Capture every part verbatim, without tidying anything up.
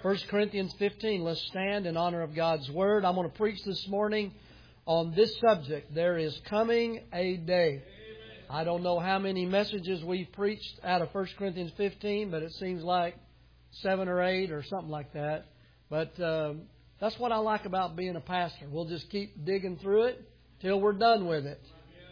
First Corinthians fifteen. Let's stand in honor of God's Word. I'm going to preach this morning on this subject. There is coming a day. I don't know how many messages we've preached out of First Corinthians fifteen, but it seems like seven or eight or something like that. But um, that's what I like about being a pastor. We'll just keep digging through it till we're done with it.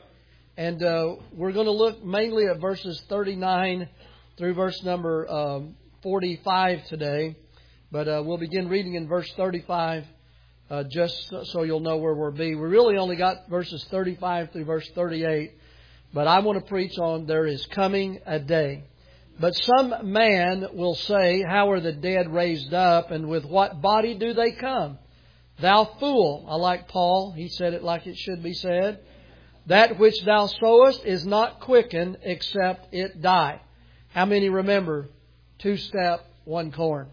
And uh, we're going to look mainly at verses thirty-nine through verse number um, forty-five today. But uh, we'll begin reading in verse thirty-five uh, just so you'll know where we'll be. We really only got verses thirty-five through verse thirty-eight. But I want to preach on there is coming a day. But some man will say, how are the dead raised up, and with what body do they come? Thou fool. I like Paul. He said it like it should be said. That which thou sowest is not quickened except it die. How many remember? Two step, one corn.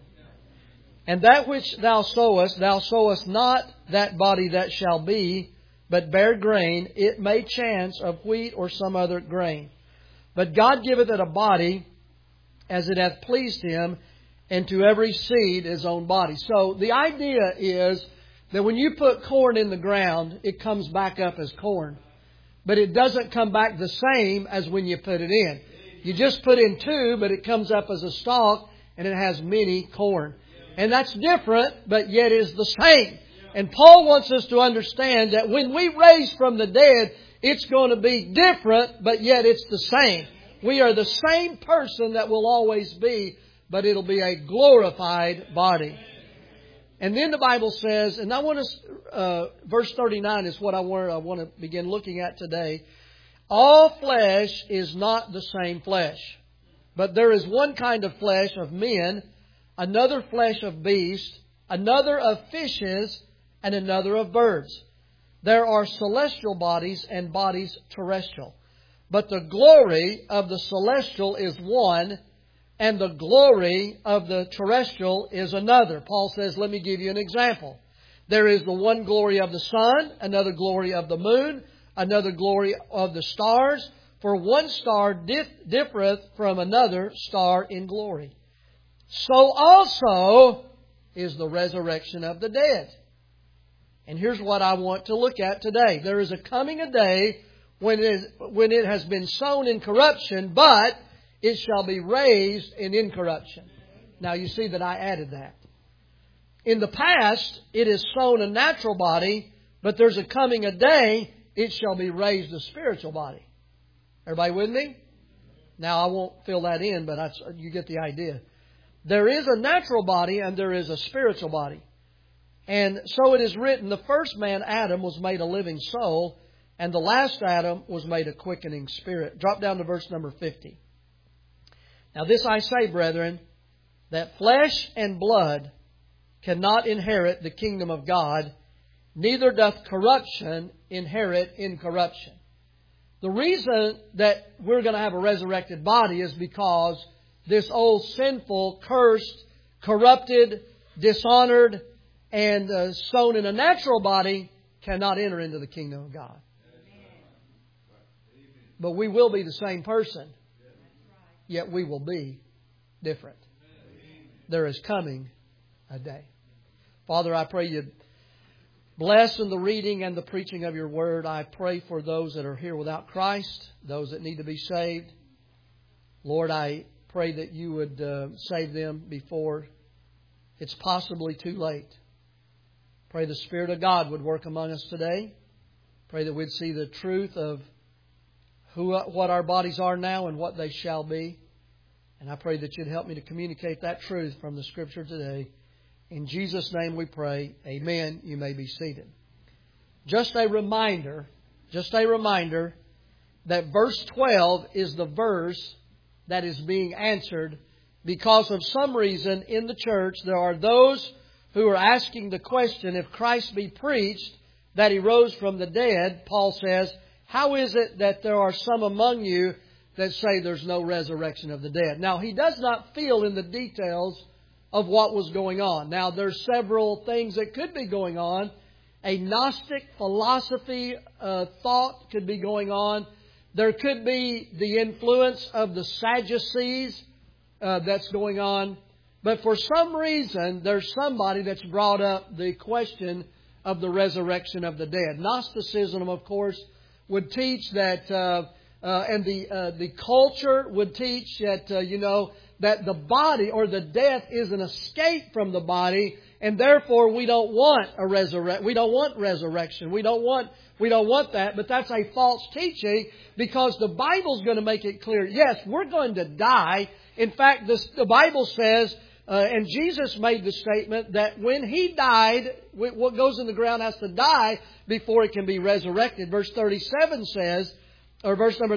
And that which thou sowest, thou sowest not that body that shall be, but bare grain, it may chance of wheat or some other grain. But God giveth it a body as it hath pleased Him, and to every seed his own body. So the idea is that when you put corn in the ground, it comes back up as corn. But it doesn't come back the same as when you put it in. You just put in two, but it comes up as a stalk, and it has many corn. And that's different, but yet is the same. And Paul wants us to understand that when we raise from the dead, it's going to be different, but yet it's the same. We are the same person that will always be, but it'll be a glorified body. And then the Bible says, and I want to, uh, verse thirty-nine is what I want, I want to begin looking at today. All flesh is not the same flesh, but there is one kind of flesh of men, another flesh of beasts, another of fishes, and another of birds. There are celestial bodies and bodies terrestrial. But the glory of the celestial is one, and the glory of the terrestrial is another. Paul says, let me give you an example. There is the one glory of the sun, another glory of the moon, another glory of the stars. For one star dif- differeth from another star in glory. So also is the resurrection of the dead. And here's what I want to look at today. There is a coming a day when it, is, when it has been sown in corruption, but it shall be raised in incorruption. Now you see that I added that. In the past, it is sown a natural body, but there's a coming a day, it shall be raised a spiritual body. Everybody with me? Now I won't fill that in, but I, you get the idea. There is a natural body and there is a spiritual body. And so it is written, the first man, Adam, was made a living soul, and the last Adam was made a quickening spirit. Drop down to verse number fifty. Now this I say, brethren, that flesh and blood cannot inherit the kingdom of God, neither doth corruption inherit incorruption. The reason that we're going to have a resurrected body is because this old sinful, cursed, corrupted, dishonored, and uh, sown in a natural body cannot enter into the kingdom of God. But we will be the same person. Yet we will be different. There is coming a day. Father, I pray you bless in the reading and the preaching of your word. I pray for those that are here without Christ, those that need to be saved. Lord, I pray that you would uh, save them before it's possibly too late. Pray the Spirit of God would work among us today. Pray that we'd see the truth of who, what our bodies are now and what they shall be. And I pray that you'd help me to communicate that truth from the Scripture today. In Jesus' name we pray. Amen. You may be seated. Just a reminder, just a reminder that verse twelve is the verse that is being answered because of some reason in the church there are those who are asking the question, if Christ be preached that He rose from the dead, Paul says, how is it that there are some among you that say there's no resurrection of the dead? Now, he does not feel in the details of what was going on. Now, there's several things that could be going on. A Gnostic philosophy uh, thought could be going on. There could be the influence of the Sadducees uh, that's going on. But for some reason, there's somebody that's brought up the question of the resurrection of the dead. Gnosticism, of course, would teach that, uh, uh, and the uh, the culture would teach that, uh, you know, that the body or the death is an escape from the body, and therefore we don't want a resurrect. We don't want resurrection. We don't want we don't want that. But that's a false teaching, because the Bible's going to make it clear. Yes, we're going to die. In fact, this, the Bible says. Uh, and Jesus made the statement that when He died, what goes in the ground has to die before it can be resurrected. Verse thirty-seven says, or verse number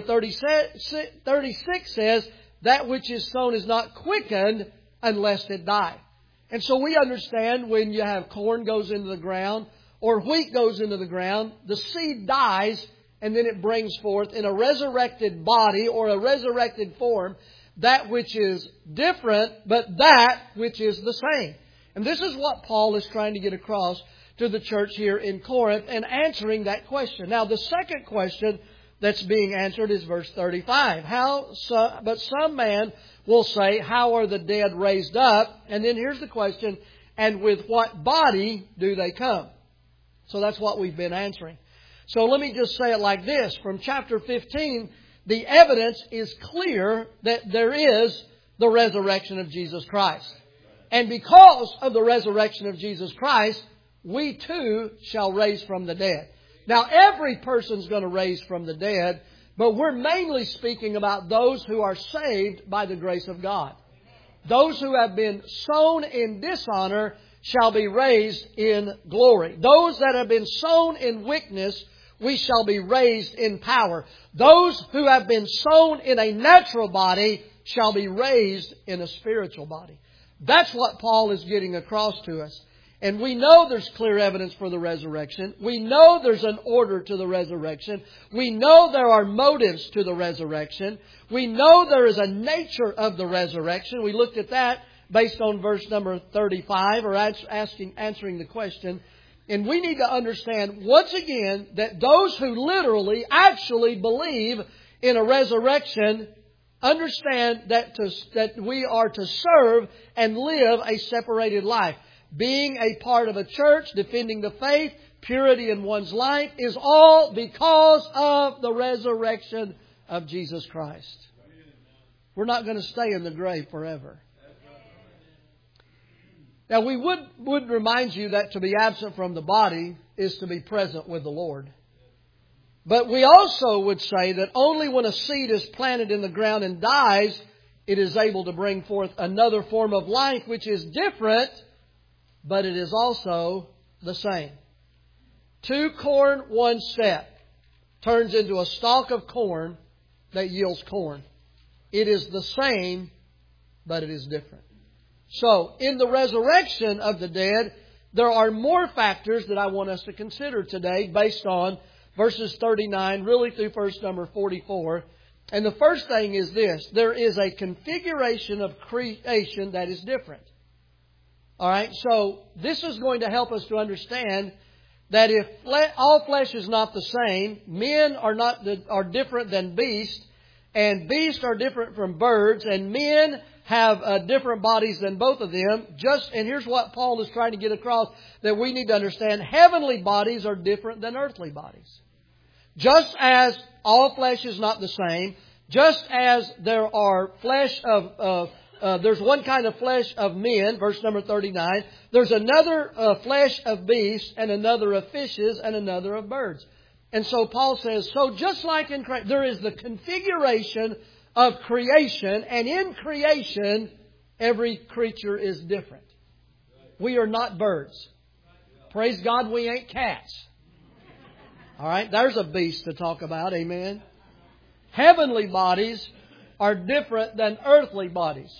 thirty-six says, that which is sown is not quickened unless it die. And so we understand when you have corn goes into the ground or wheat goes into the ground, the seed dies and then it brings forth in a resurrected body or a resurrected form that which is different, but that which is the same. And this is what Paul is trying to get across to the church here in Corinth and answering that question. Now, the second question that's being answered is verse thirty-five. How? So, but some man will say, how are the dead raised up? And then here's the question, and with what body do they come? So that's what we've been answering. So let me just say it like this. From chapter fifteen, the evidence is clear that there is the resurrection of Jesus Christ. And because of the resurrection of Jesus Christ, we too shall raise from the dead. Now, every person's going to raise from the dead, but we're mainly speaking about those who are saved by the grace of God. Those who have been sown in dishonor shall be raised in glory. Those that have been sown in weakness, we shall be raised in power. Those who have been sown in a natural body shall be raised in a spiritual body. That's what Paul is getting across to us. And we know there's clear evidence for the resurrection. We know there's an order to the resurrection. We know there are motives to the resurrection. We know there is a nature of the resurrection. We looked at that based on verse number thirty-five, or asking, answering the question. And we need to understand once again that those who literally, actually believe in a resurrection understand that to, that we are to serve and live a separated life. Being a part of a church, defending the faith, purity in one's life is all because of the resurrection of Jesus Christ. We're not going to stay in the grave forever. Now, we would, would remind you that to be absent from the body is to be present with the Lord. But we also would say that only when a seed is planted in the ground and dies, it is able to bring forth another form of life which is different, but it is also the same. Two corn, one step turns into a stalk of corn that yields corn. It is the same, but it is different. So, in the resurrection of the dead, there are more factors that I want us to consider today based on verses thirty-nine, really through verse number forty-four. And the first thing is this. There is a configuration of creation that is different. All right, so this is going to help us to understand that if fle- all flesh is not the same, men are not the, are different than beasts, and beasts are different from birds, and men have uh, different bodies than both of them. Just and here's what Paul is trying to get across that we need to understand: heavenly bodies are different than earthly bodies. Just as all flesh is not the same, just as there are flesh of uh, uh, there's one kind of flesh of men, verse number thirty-nine. There's another uh, flesh of beasts, and another of fishes, and another of birds. And so Paul says, so just like in creation, there is the configuration of creation, and in creation, every creature is different. We are not birds. Praise God, we ain't cats. All right, there's a beast to talk about, amen. Heavenly bodies are different than earthly bodies.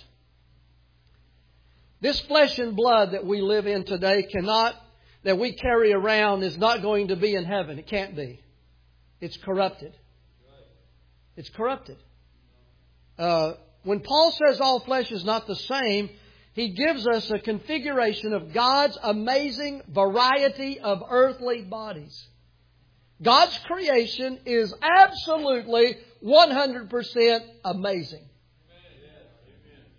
This flesh and blood that we live in today cannot, that we carry around, is not going to be in heaven. It can't be. It's corrupted. It's corrupted. Uh, when Paul says all flesh is not the same, he gives us a configuration of God's amazing variety of earthly bodies. God's creation is absolutely one hundred percent amazing.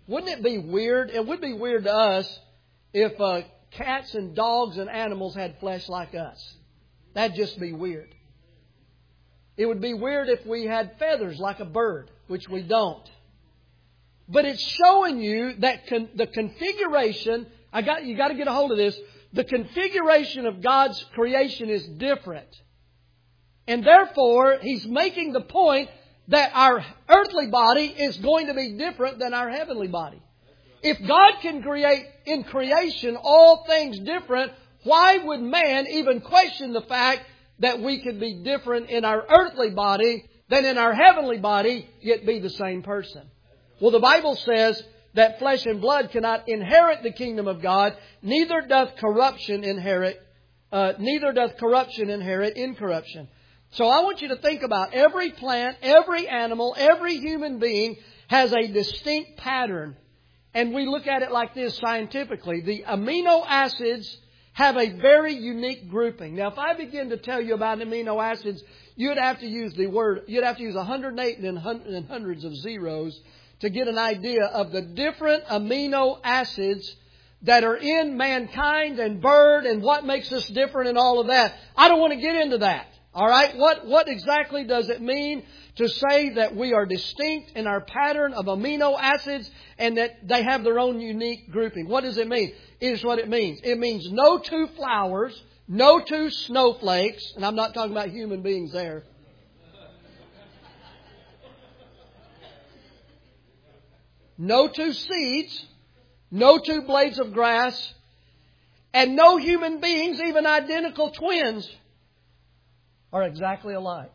Wouldn't it be weird? It would be weird to us if uh, cats and dogs and animals had flesh like us. That'd just be weird. It would be weird if we had feathers like a bird, which we don't. But it's showing you that con- the configuration, I got you got to get a hold of this, the configuration of God's creation is different. And therefore, He's making the point that our earthly body is going to be different than our heavenly body. If God can create in creation all things different, why would man even question the fact that we could be different in our earthly body than in our heavenly body, yet be the same person? Well, the Bible says that flesh and blood cannot inherit the kingdom of God, neither doth corruption inherit, uh, neither doth corruption inherit incorruption. So I want you to think about every plant, every animal, every human being has a distinct pattern. And we look at it like this scientifically. The amino acids have a very unique grouping. Now, if I begin to tell you about amino acids, you'd have to use the word, you'd have to use one hundred eight and hundreds of zeros to get an idea of the different amino acids that are in mankind and bird and what makes us different and all of that. I don't want to get into that. All right? What, what exactly does it mean to say that we are distinct in our pattern of amino acids and that they have their own unique grouping? What does it mean? Here's what it means. It means no two flowers, no two snowflakes, and I'm not talking about human beings there. No two seeds, no two blades of grass, and no human beings, even identical twins, are exactly alike.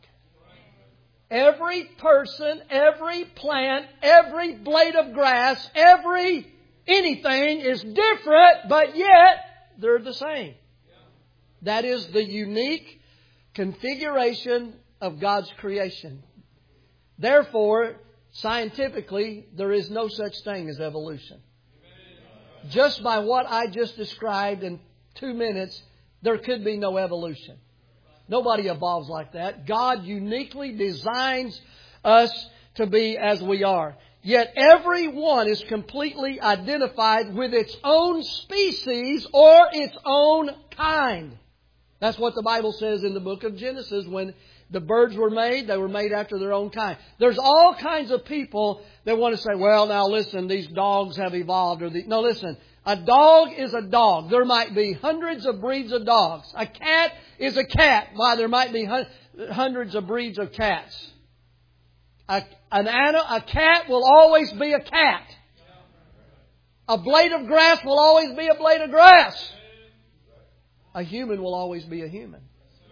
Every person, every plant, every blade of grass, every anything is different, but yet they're the same. That is the unique configuration of God's creation. Therefore, scientifically, there is no such thing as evolution. Just by what I just described in two minutes, there could be no evolution. Nobody evolves like that. God uniquely designs us to be as we are. Yet every one is completely identified with its own species or its own kind. That's what the Bible says in the book of Genesis. When the birds were made, they were made after their own kind. There's all kinds of people that want to say, well, now listen, these dogs have evolved. Or the... No, listen. A dog is a dog. There might be hundreds of breeds of dogs. A cat is a cat. Why, there might be hundreds of breeds of cats. A, an, a cat will always be a cat. A blade of grass will always be a blade of grass. A human will always be a human.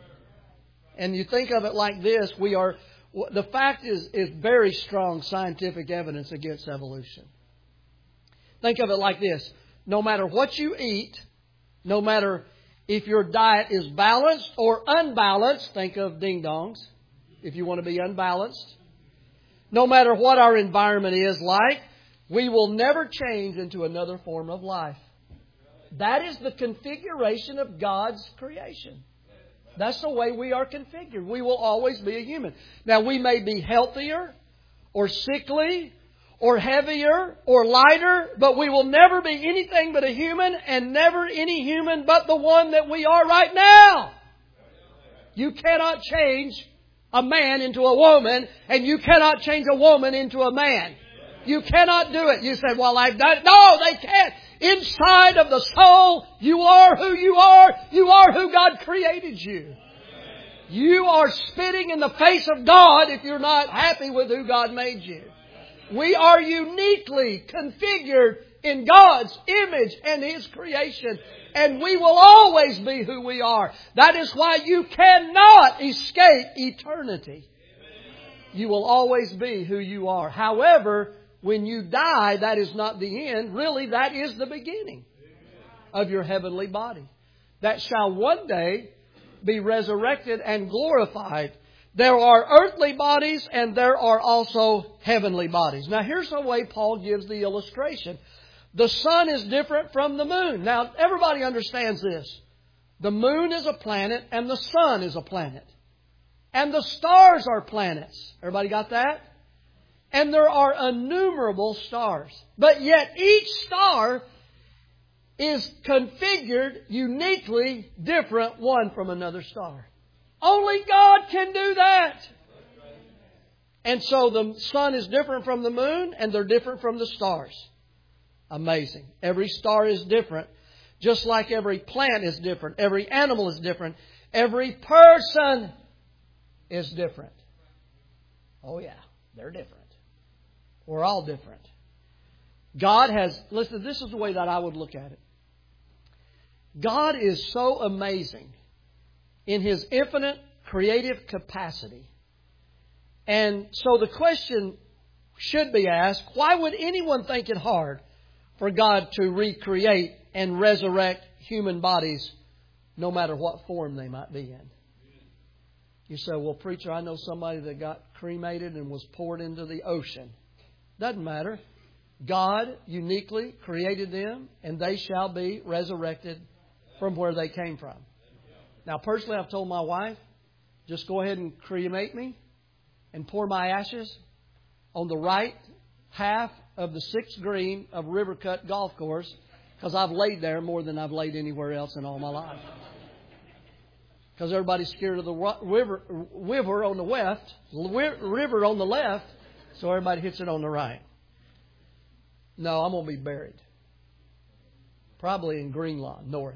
And you think of it like this, we are, the fact is, is very strong scientific evidence against evolution. Think of it like this. No matter what you eat, no matter if your diet is balanced or unbalanced, think of ding-dongs, if you want to be unbalanced. No matter what our environment is like, we will never change into another form of life. That is the configuration of God's creation. That's the way we are configured. We will always be a human. Now, we may be healthier or sickly or heavier or lighter, but we will never be anything but a human, and never any human but the one that we are right now. You cannot change a man into a woman, and you cannot change a woman into a man. You cannot do it. You say, well, I've done it. No, they can't. Inside of the soul, you are who you are. You are who God created you. You are spitting in the face of God if you're not happy with who God made you. We are uniquely configured in God's image and His creation. And we will always be who we are. That is why you cannot escape eternity. You will always be who you are. However, when you die, that is not the end. Really, that is the beginning of your heavenly body. That shall one day be resurrected and glorified. There are earthly bodies and there are also heavenly bodies. Now, here's the way Paul gives the illustration. The sun is different from the moon. Now, everybody understands this. The moon is a planet and the sun is a planet. And the stars are planets. Everybody got that? And there are innumerable stars. But yet each star is configured uniquely different one from another star. Only God can do that. And so the sun is different from the moon, and they're different from the stars. Amazing. Every star is different. Just like every plant is different. Every animal is different. Every person is different. Oh yeah, they're different. We're all different. God has, listen, this is the way that I would look at it. God is so amazing in His infinite creative capacity. And so the question should be asked, why would anyone think it hard for God to recreate and resurrect human bodies no matter what form they might be in? You say, well, preacher, I know somebody that got cremated and was poured into the ocean. Doesn't matter. God uniquely created them, and they shall be resurrected from where they came from. Now, personally, I've told my wife, just go ahead and cremate me and pour my ashes on the right half of the sixth green of Rivercut Golf Course, because I've laid there more than I've laid anywhere else in all my life. Because everybody's scared of the river, river on the left, river on the left, so everybody hits it on the right. No, I'm going to be buried. Probably in Greenlawn, north.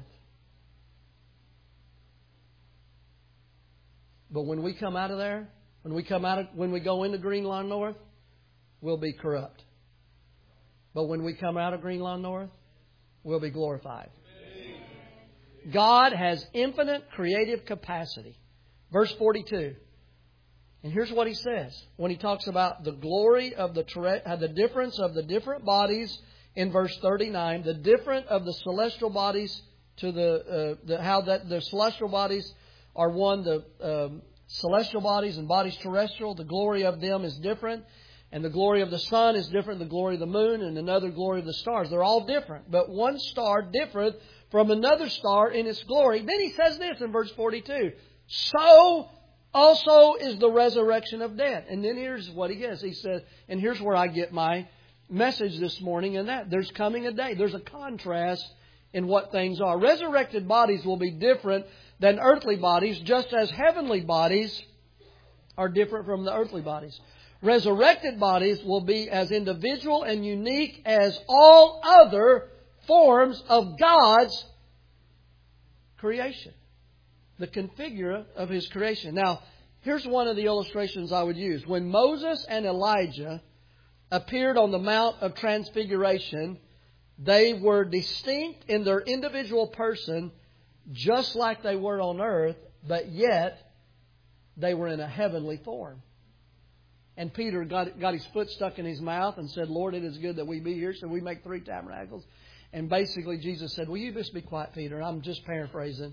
But when we come out of there, when we come out of, when we go into Greenlawn North, we'll be corrupt. But when we come out of Greenlawn North, we'll be glorified. God has infinite creative capacity. Verse forty-two. And here's what He says when He talks about the glory of the the difference of the different bodies in verse thirty-nine, the difference of the celestial bodies to the, uh, the how that the celestial bodies are one, the um, celestial bodies and bodies terrestrial. The glory of them is different, and the glory of the sun is different. The glory of the moon and another glory of the stars. They're all different, but one star different from another star in its glory. Then He says this in verse forty-two. So also is the resurrection of dead. And then here's what He gets. He says, and here's where I get my message this morning, and that there's coming a day. There's a contrast in what things are. Resurrected bodies will be different than earthly bodies, just as heavenly bodies are different from the earthly bodies. Resurrected bodies will be as individual and unique as all other forms of God's creation. The configure of His creation. Now, here's one of the illustrations I would use. When Moses and Elijah appeared on the Mount of Transfiguration, they were distinct in their individual person, just like they were on earth, but yet they were in a heavenly form. And Peter got, got his foot stuck in his mouth and said, Lord, it is good that we be here. So we make three tabernacles. And basically Jesus said, will you just be quiet, Peter? I'm just paraphrasing.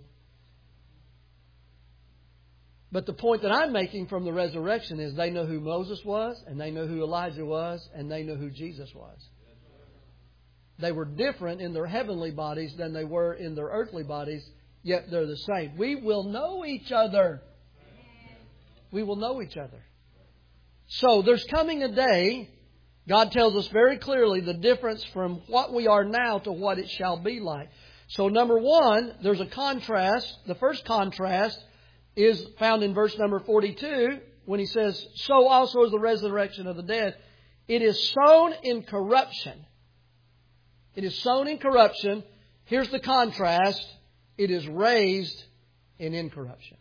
But the point that I'm making from the resurrection is they know who Moses was, and they know who Elijah was, and they know who Jesus was. They were different in their heavenly bodies than they were in their earthly bodies, yet they're the same. We will know each other. We will know each other. So there's coming a day, God tells us very clearly the difference from what we are now to what it shall be like. So number one, there's a contrast. The first contrast is found in verse number forty-two when He says, so also is the resurrection of the dead. It is sown in corruption. It is sown in corruption. Here's the contrast. It is raised in incorruption.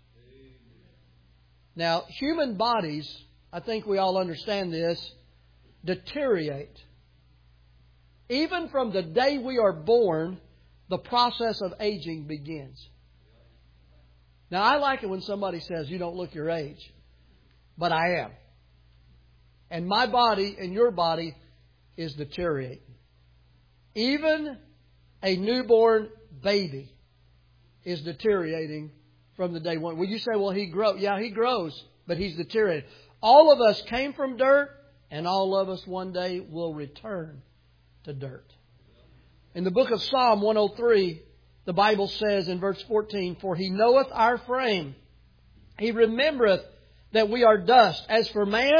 Now, human bodies, I think we all understand this, deteriorate. Even from the day we are born, the process of aging begins. Now, I like it when somebody says, you don't look your age. But I am. And my body and your body is deteriorating. Even a newborn baby is deteriorating from the day one. Well, you say, well, he grows. Yeah, he grows, but he's deteriorating. All of us came from dirt, and all of us one day will return to dirt. In the book of Psalm one oh three, the Bible says in verse fourteen, for He knoweth our frame. He remembereth that we are dust. As for man,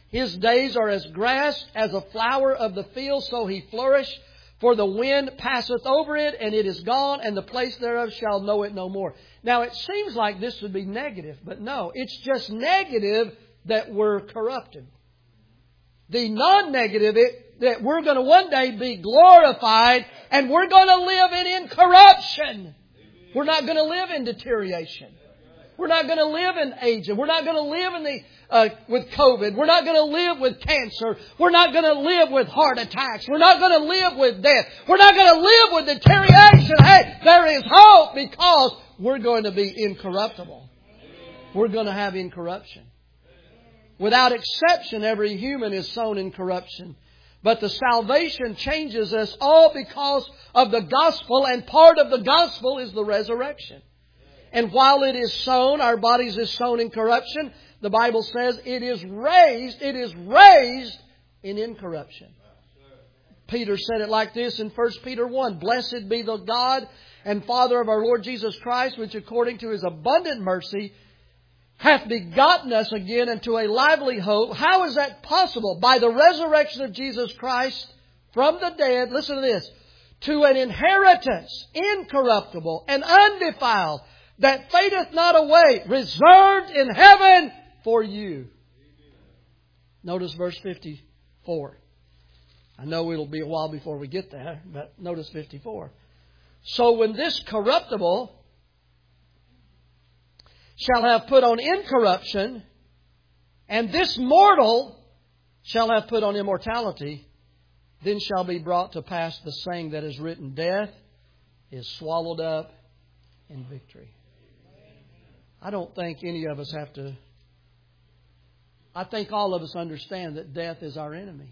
His days are as grass, as a flower of the field, so he flourish. For the wind passeth over it, and it is gone, and the place thereof shall know it no more. Now, it seems like this would be negative, but no, it's just negative that we're corrupted. The non-negative, it, that we're going to one day be glorified, and we're going to live in incorruption. We're not going to live in deterioration. We're not going to live in aging. We're not going to live in the uh, with COVID. We're not going to live with cancer. We're not going to live with heart attacks. We're not going to live with death. We're not going to live with deterioration. Hey, there is hope because we're going to be incorruptible. We're going to have incorruption. Without exception, every human is sown in corruption. But the salvation changes us all because of the gospel, and part of the gospel is the resurrection. And while it is sown, our bodies is sown in corruption, the Bible says it is raised, it is raised in incorruption. Peter said it like this in First Peter one, Blessed be the God and Father of our Lord Jesus Christ, which according to His abundant mercy hath begotten us again into a lively hope. How is that possible? By the resurrection of Jesus Christ from the dead, listen to this, to an inheritance incorruptible and undefiled, that fadeth not away, reserved in heaven for you. Notice verse fifty-four. I know it'll be a while before we get there, but notice fifty-four. So when this corruptible shall have put on incorruption, and this mortal shall have put on immortality, then shall be brought to pass the saying that is written, Death is swallowed up in victory. I don't think any of us have to... I think all of us understand that death is our enemy.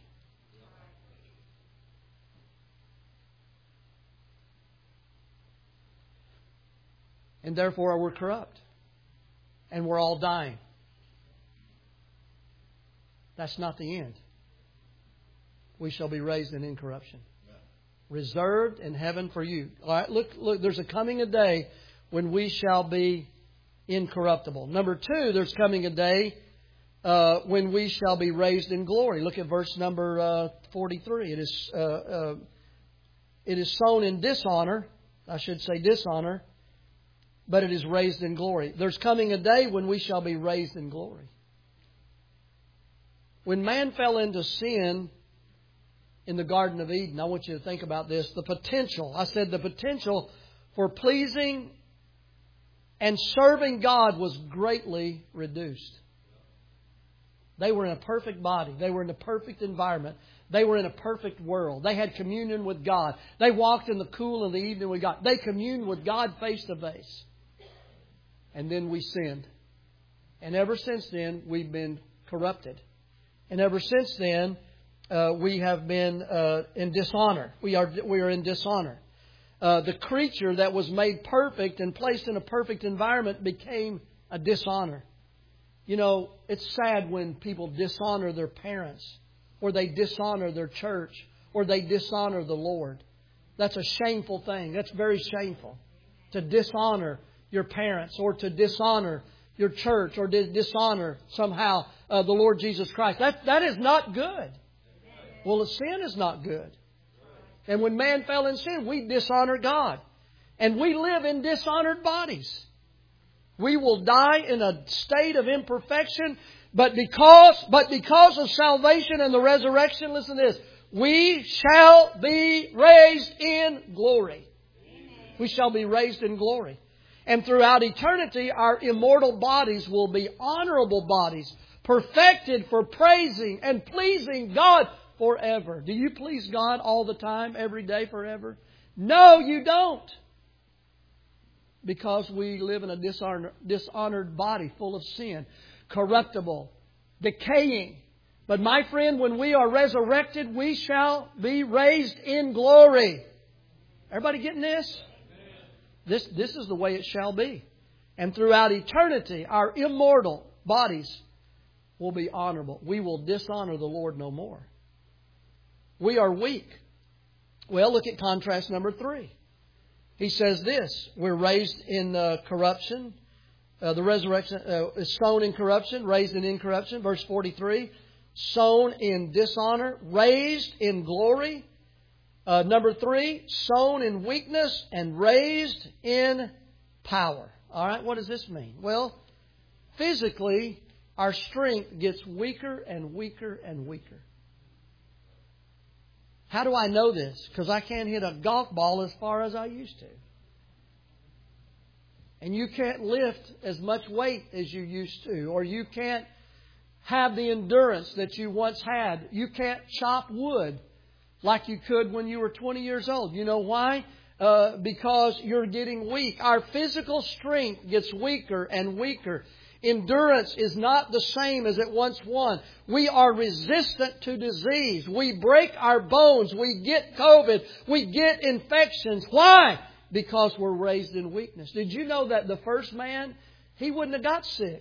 And therefore we're corrupt. And we're all dying. That's not the end. We shall be raised in incorruption. Reserved in heaven for you. All right, look, look, there's a coming a day when we shall be incorruptible. Number two, there's coming a day uh, when we shall be raised in glory. Look at verse number uh, forty-three. It is uh, uh, it is sown in dishonor. I should say dishonor. But it is raised in glory. There's coming a day when we shall be raised in glory. When man fell into sin in the Garden of Eden, I want you to think about this. The potential, I said the potential for pleasing and serving God was greatly reduced. They were in a perfect body. They were in a perfect environment. They were in a perfect world. They had communion with God. They walked in the cool of the evening with God. They communed with God face to face. And then we sinned. And ever since then, we've been corrupted. And ever since then, uh, we have been uh, in dishonor. We are we are in dishonor. Uh, the creature that was made perfect and placed in a perfect environment became a dishonor. You know, it's sad when people dishonor their parents, or they dishonor their church, or they dishonor the Lord. That's a shameful thing. That's very shameful. To dishonor your parents, or to dishonor your church, or to dishonor somehow uh, the Lord Jesus Christ. That that is not good. Well, the sin is not good. And when man fell in sin, we dishonor God. And we live in dishonored bodies. We will die in a state of imperfection, but because but because of salvation and the resurrection, listen to this, we shall be raised in glory. We shall be raised in glory. And throughout eternity, our immortal bodies will be honorable bodies, perfected for praising and pleasing God forever. Do you please God all the time, every day, forever? No, you don't. Because we live in a dishonor, dishonored body full of sin, corruptible, decaying. But my friend, when we are resurrected, we shall be raised in glory. Everybody getting this? This, this is the way it shall be. And throughout eternity, our immortal bodies will be honorable. We will dishonor the Lord no more. We are weak. Well, look at contrast number three. He says this, we're raised in uh, corruption. Uh, the resurrection uh, is sown in corruption, raised in incorruption. Verse forty-three, sown in dishonor, raised in glory. Uh, number three, sown in weakness and raised in power. All right, what does this mean? Well, physically, our strength gets weaker and weaker and weaker. How do I know this? Because I can't hit a golf ball as far as I used to. And you can't lift as much weight as you used to. Or you can't have the endurance that you once had. You can't chop wood like you could when you were twenty years old. You know why? Uh, because you're getting weak. Our physical strength gets weaker and weaker. Endurance is not the same as it once was. We are resistant to disease. We break our bones. We get COVID. We get infections. Why? Because we're raised in weakness. Did you know that the first man, he wouldn't have got sick?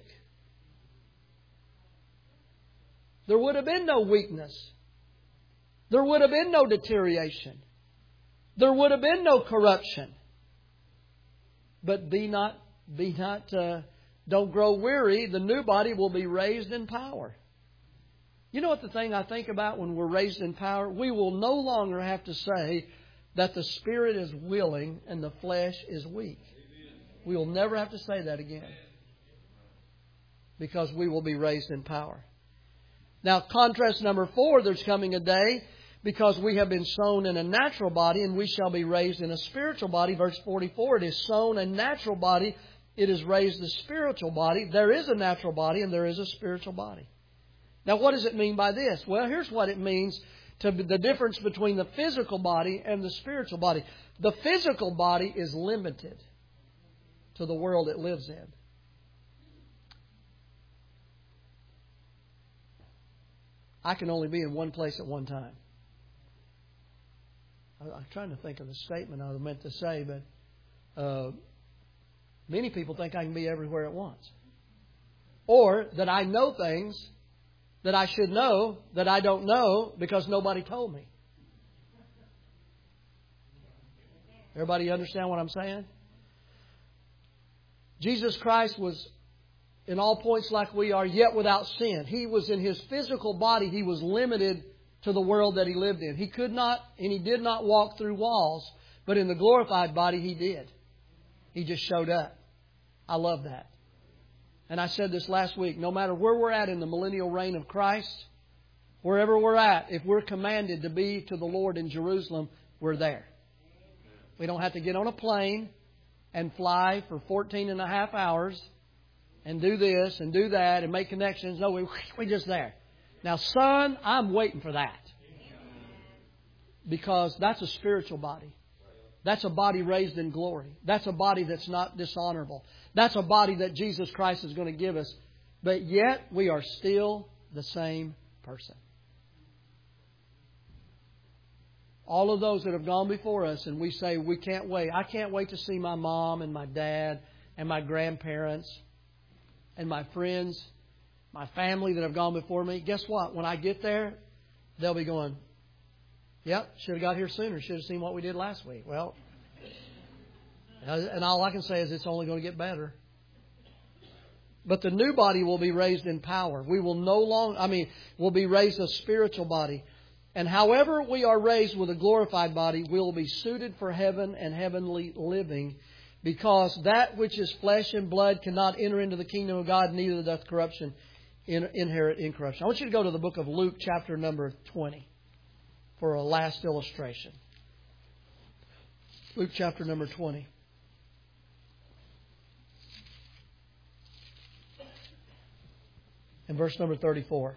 There would have been no weakness. There would have been no deterioration. There would have been no corruption. But be not, be not, uh, don't grow weary. The new body will be raised in power. You know what the thing I think about when we're raised in power? We will no longer have to say that the spirit is willing and the flesh is weak. We will never have to say that again. Because we will be raised in power. Now, contrast number four, there's coming a day because we have been sown in a natural body and we shall be raised in a spiritual body. Verse forty-four, it is sown a natural body. It is raised a spiritual body. There is a natural body and there is a spiritual body. Now, what does it mean by this? Well, here's what it means to the difference between the physical body and the spiritual body. The physical body is limited to the world it lives in. I can only be in one place at one time. I'm trying to think of the statement I meant to say, but uh, many people think I can be everywhere at once. Or that I know things that I should know that I don't know because nobody told me. Everybody understand what I'm saying? Jesus Christ was in all points like we are, yet without sin. He was in His physical body. He was limited to the world that He lived in. He could not, and He did not walk through walls. But in the glorified body, He did. He just showed up. I love that. And I said this last week, no matter where we're at in the millennial reign of Christ, wherever we're at, if we're commanded to be to the Lord in Jerusalem, we're there. We don't have to get on a plane and fly for fourteen and a half hours and do this and do that and make connections. No, we, we're just there. Now, son, I'm waiting for that. Because that's a spiritual body. That's a body raised in glory. That's a body that's not dishonorable. That's a body that Jesus Christ is going to give us. But yet, we are still the same person. All of those that have gone before us, and we say, we can't wait. I can't wait to see my mom and my dad and my grandparents and my friends, my family that have gone before me. Guess what? When I get there, they'll be going, yep, should have got here sooner. Should have seen what we did last week. Well, and all I can say is it's only going to get better. But the new body will be raised in power. We will no longer, I mean, will be raised a spiritual body. And however we are raised with a glorified body, we will be suited for heaven and heavenly living. Because that which is flesh and blood cannot enter into the kingdom of God, neither doth corruption inherit incorruption. I want you to go to the book of Luke, chapter number twenty, for a last illustration. Luke, chapter number twenty. And verse number thirty-four.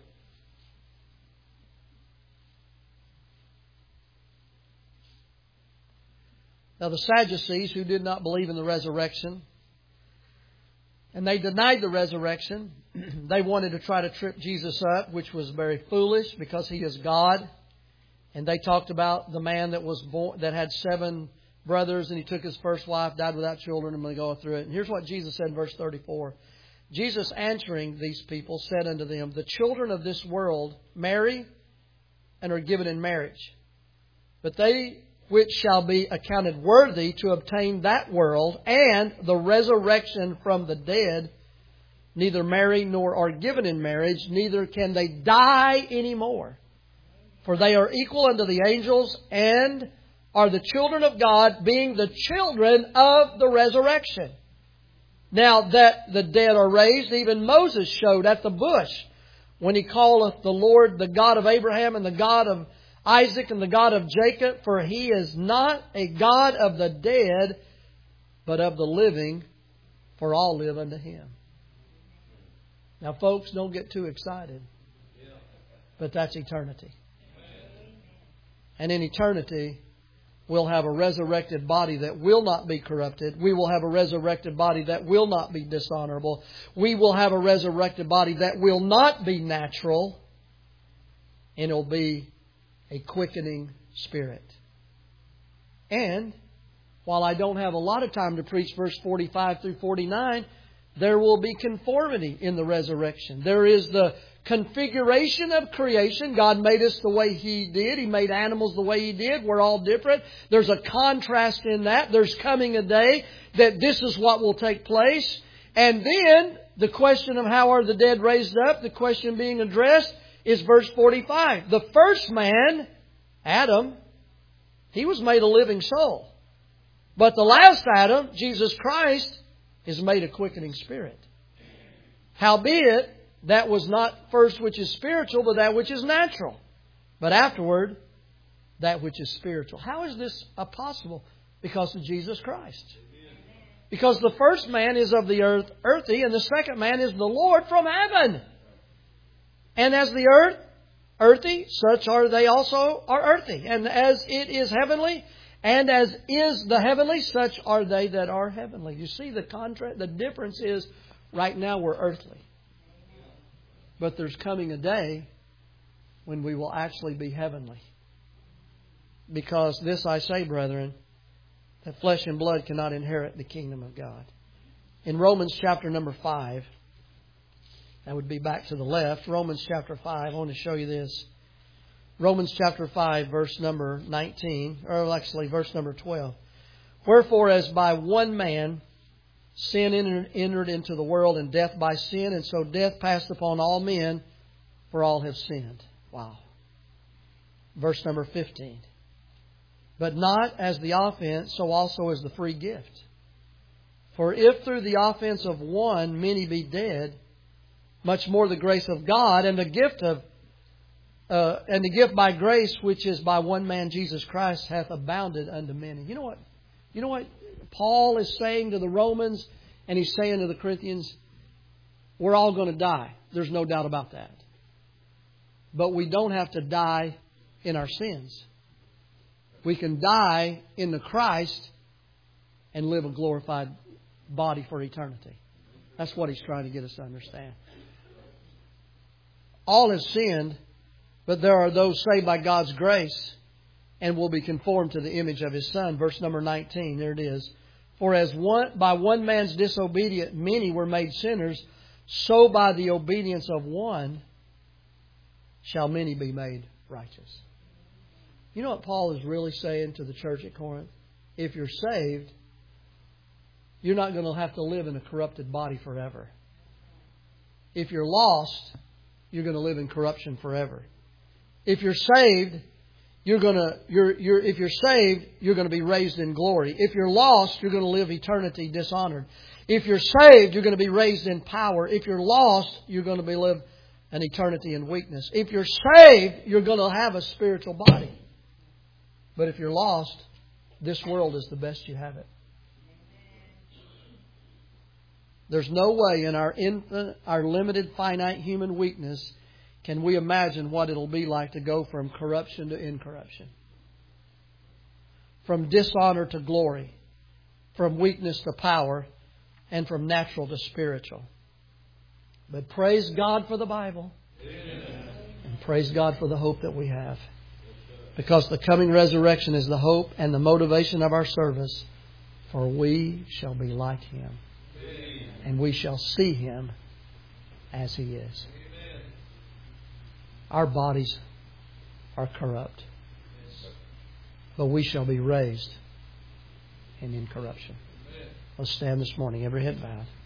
Now the Sadducees, who did not believe in the resurrection, and they denied the resurrection, they wanted to try to trip Jesus up, which was very foolish because He is God. And they talked about the man that was born, that had seven brothers, and he took his first wife, died without children. I'm going to go through it. And here's what Jesus said in verse thirty-four. Jesus answering these people said unto them, the children of this world marry and are given in marriage. But they which shall be accounted worthy to obtain that world and the resurrection from the dead neither marry nor are given in marriage, neither can they die anymore. For they are equal unto the angels and are the children of God, being the children of the resurrection. Now that the dead are raised, even Moses showed at the bush, when he calleth the Lord the God of Abraham and the God of Isaac and the God of Jacob, for He is not a God of the dead, but of the living, for all live unto Him. Now folks, don't get too excited. But that's eternity. And in eternity, we'll have a resurrected body that will not be corrupted. We will have a resurrected body that will not be dishonorable. We will have a resurrected body that will not be natural. And it'll be a quickening spirit. And while I don't have a lot of time to preach verse forty-five through forty-nine, there will be conformity in the resurrection. There is the configuration of creation. God made us the way He did. He made animals the way He did. We're all different. There's a contrast in that. There's coming a day that this is what will take place. And then the question of how are the dead raised up, the question being addressed is verse forty-five. The first man, Adam, he was made a living soul. But the last Adam, Jesus Christ, is made a quickening spirit. Howbeit, that was not first which is spiritual, but that which is natural. But afterward, that which is spiritual. How is this possible? Because of Jesus Christ. Because the first man is of the earth, earthy, and the second man is the Lord from heaven. And as the earth, earthy, such are they also are earthy. And as it is heavenly, and as is the heavenly, such are they that are heavenly. You see the contrast, the difference is right now we're earthly. But there's coming a day when we will actually be heavenly. Because this I say, brethren, that flesh and blood cannot inherit the kingdom of God. In Romans chapter number five, that would be back to the left. Romans chapter five, I want to show you this. Romans chapter five, verse number nineteen, or actually verse number twelve. Wherefore, as by one man sin entered into the world, and death by sin, and so death passed upon all men, for all have sinned. Wow. Verse number fifteen. But not as the offense, so also is the free gift. For if through the offense of one many be dead, much more the grace of God and the gift of uh, and the gift by grace which is by one man Jesus Christ hath abounded unto many. You know what? You know what Paul is saying to the Romans, and he's saying to the Corinthians, we're all going to die. There's no doubt about that. But we don't have to die in our sins. We can die in the Christ and live a glorified body for eternity. That's what he's trying to get us to understand. All have sinned, but there are those saved by God's grace and will be conformed to the image of His Son. Verse number nineteen, there it is. For as one, by one man's disobedience many were made sinners, so by the obedience of one shall many be made righteous. You know what Paul is really saying to the church at Corinth? If you're saved, you're not going to have to live in a corrupted body forever. If you're lost, you're going to live in corruption forever. If you're saved, you're going to you're you're if you're saved, you're going to be raised in glory. If you're lost, you're going to live eternity dishonored. If you're saved, you're going to be raised in power. If you're lost, you're going to be live an eternity in weakness. If you're saved, you're going to have a spiritual body. But if you're lost, this world is the best you have it. There's no way in our infinite, our limited, finite human weakness can we imagine what it'll be like to go from corruption to incorruption. From dishonor to glory. From weakness to power. And from natural to spiritual. But praise God for the Bible. Amen. And praise God for the hope that we have. Because the coming resurrection is the hope and the motivation of our service. For we shall be like Him. Amen. And we shall see Him as He is. Amen. Our bodies are corrupt. Yes, but we shall be raised in incorruption. Amen. Let's stand this morning, every head bowed.